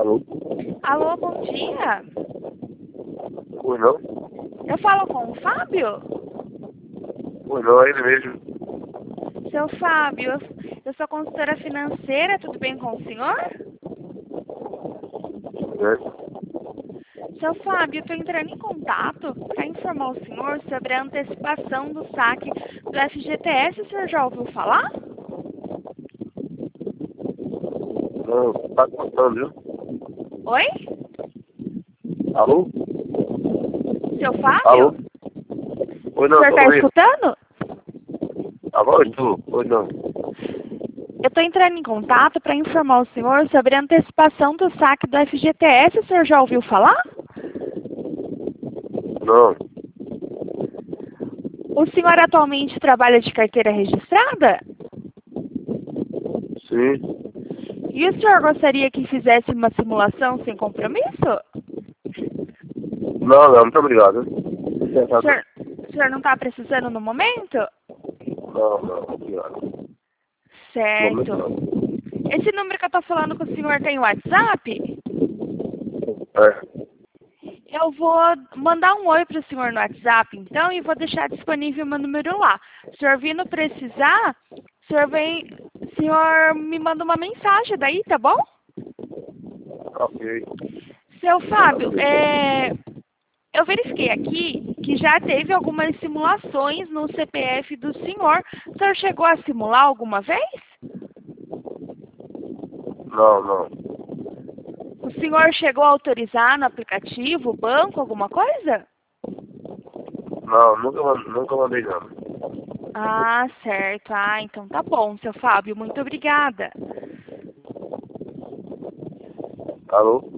Alô? Alô, bom dia. Oi, não? Eu falo com o Fábio? Oi, não, é ele mesmo. Seu Fábio, eu sou consultora financeira, tudo bem com o senhor? Seu Fábio, eu estou entrando em contato para informar o senhor sobre a antecipação do saque do FGTS. O senhor já ouviu falar? Não, tá cortando, viu? Oi? Alô? Seu Fábio? Alô? Oi, O não, senhor tô está ouvindo. escutando? Agora tu? Oi, não. Eu estou entrando em contato para informar o senhor sobre a antecipação do saque do FGTS. O senhor já ouviu falar? Não. O senhor atualmente trabalha de carteira registrada? Sim. E o senhor gostaria que fizesse uma simulação sem compromisso? Não, muito obrigado. O senhor não está precisando no momento? Não, obrigado. Momento Certo. não. Esse número que eu estou falando com o senhor tem WhatsApp? É. Eu vou mandar um oi para o senhor no WhatsApp, então, e vou deixar disponível meu número lá. Se o senhor vindo precisar, o senhor me manda uma mensagem daí, tá bom? Ok. Seu Fábio, eu verifiquei aqui que já teve algumas simulações no CPF do senhor. O senhor chegou a simular alguma vez? Não. O senhor chegou a autorizar no aplicativo, banco, alguma coisa? Não, nunca mandei não. Ah, certo. Ah, então tá bom, seu Fábio. Muito obrigada. Alô?